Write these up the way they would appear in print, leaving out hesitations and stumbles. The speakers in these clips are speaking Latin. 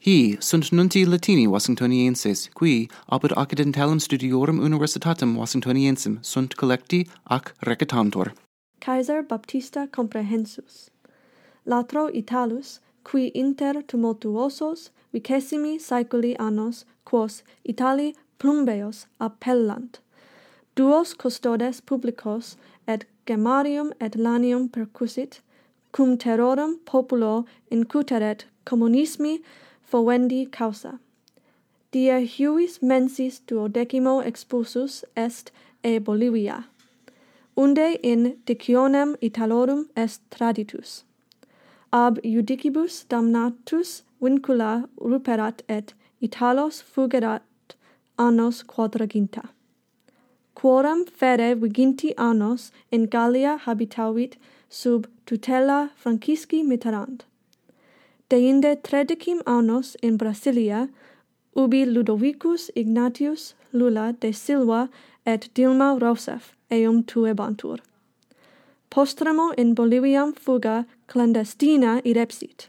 Hi sunt nunti Latini Washingtonienses, qui apud accidentalem studiorum universitatem Washingtoniensem sunt collecti ac recetantur. Kaiser Baptista comprehensus. Latro Italus, qui inter tumultuosos vicesimi saeculi annos, quos Itali plumbeos appellant. Duos custodes publicos et Gemarium et Lanium percussit, cum terrorum populo incuteret communismi fovendi causa. Die huius mensis 12 expulsus est e Bolivia, unde in dicionem Italorum est traditus. Ab judicibus damnatus vincula ruperat et Italos fugerat annos quadraginta. Quorum fere viginti annos in Gallia habitavit sub tutela Francisci Mitterrand. Deinde 13 annos in Brasilia, ubi Ludovicus Ignatius Lula de Silva et Dilma Rousseff eum tuebantur. Postremo in Boliviam fuga clandestina irepsit.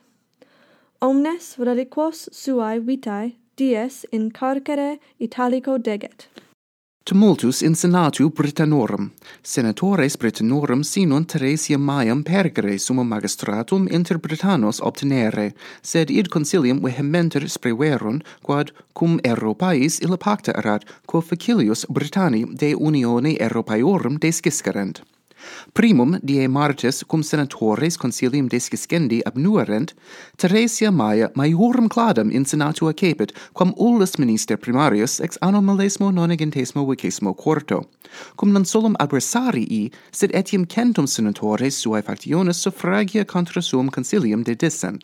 Omnes reliquos suae vitae dies in carcere Italico deget. Tumultus in senatu Britannorum. Senatores Britannorum sinunt Theresia Maiam pergere summum magistratum inter Britannos obtenere, sed id concilium vehementer spreverunt, quod cum Europais illa pacta erat, quo facilius Britanni de unione Europaeorum desciscerent. Primum die martes cum senatores concilium desciscendi abnuerent, Theresia Maia maiorum cladam in senatu accepit, quam ullus minister primarius ex anno millesimo nonagentesimo vicesimo quarto, cum non solum adversarii, sed etiam centum senatores suae factionis suffragia contra suum concilium dedissent.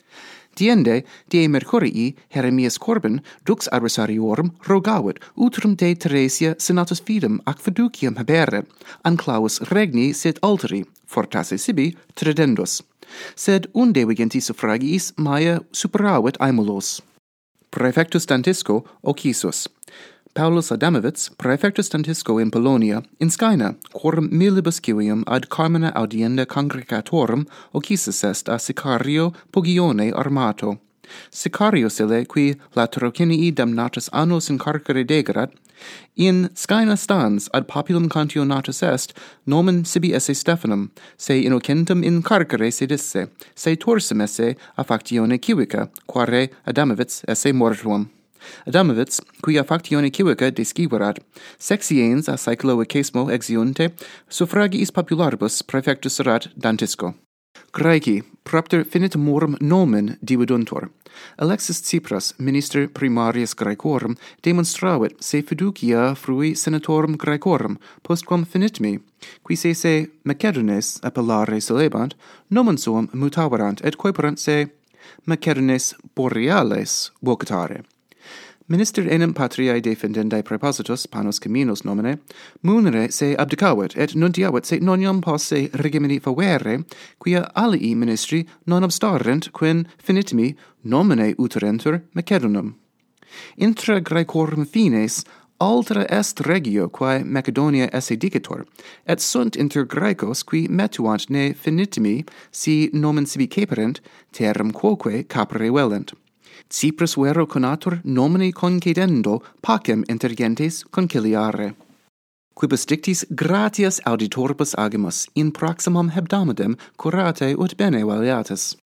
Diende, die Mercurii, Heremias Corbin, dux adversariorum, rogavit, utrum de Theresia senatus fidem ac fiduciam habere, an claus regni sit alteri, fortasse sibi, tridendus. Sed unde vigenti suffragiis Maia superavit aemulos. Praefectus Dantisco occisus. Paulus Adamovitz, praefectus Dantisco in Polonia, in Scaena, quorum milibus civium ad carmina audienda congregatorum occisus est a Sicario Pugione armato. Sicarius ille, qui latrocinii damnatus annos in carcere degerat, in Scaena stans ad populum cantionatus est, nomen sibi esse Stephanum, se innocentum in carcere sedisse, se torsum esse a factione civica, quare Adamovitz esse mortuum. Adamovitz, qui a factione civica desciverat, sexiens a saeculo vicesimo exiunte, suffragiis popularibus praefectus erat Dantisco. Graeci, propter finitorum nomen dividuntur. Alexis Tsipras, minister primarius Graecorum, demonstravit se fiducia frui senatorum Graecorum, postquam finitmi, qui se Macedones appellare solebant, nomen suum mutaverant et coeperant se Macedones boreales vocatare. Minister enim patriae defendendae praepositus panos caminos nomine, munere se abdicavit et nuntiavit se nonium posse regimini favere, quia alii ministri non obstarent quin finitimi nomine uterentur Macedonum. Intra Graecorum fines altra est regio quae Macedonia esse dicitur, et sunt inter Graecos qui metuant ne finitimi si nomen sibi caperent, terram quoque capere velent. Cyprus vero conatur nomine concedendo pacem inter gentes conciliare. Quibus dictis gratias auditoribus agimus in proximum hebdomadem curate ut bene valiatus.